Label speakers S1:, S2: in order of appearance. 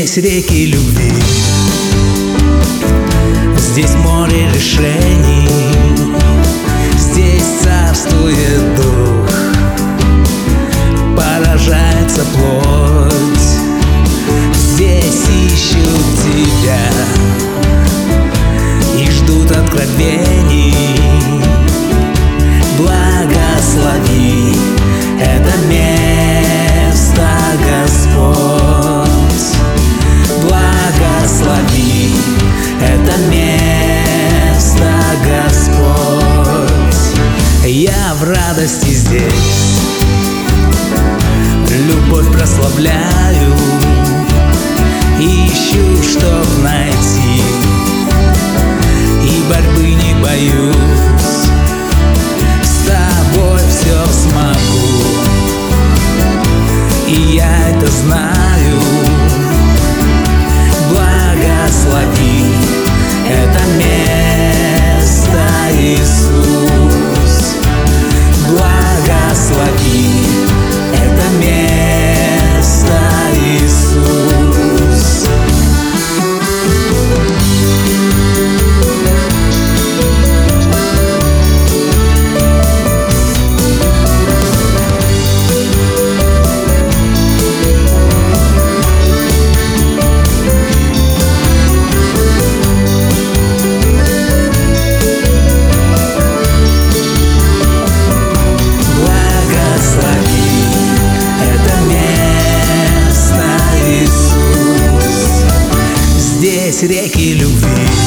S1: Здесь реки любви, здесь море решений, здесь царствует дух, поражается плоть. Здесь ищут тебя и ждут откровений. Благослови это место, Господь. Благослови это место, Господь. Я в радости здесь любовь прославляю, ищу, чтоб найти, и борьбы не боюсь. С тобой все смогу, и я это знаю. Благослови это место, Иисус. Благослови это место, Иисус. Здесь реки любви,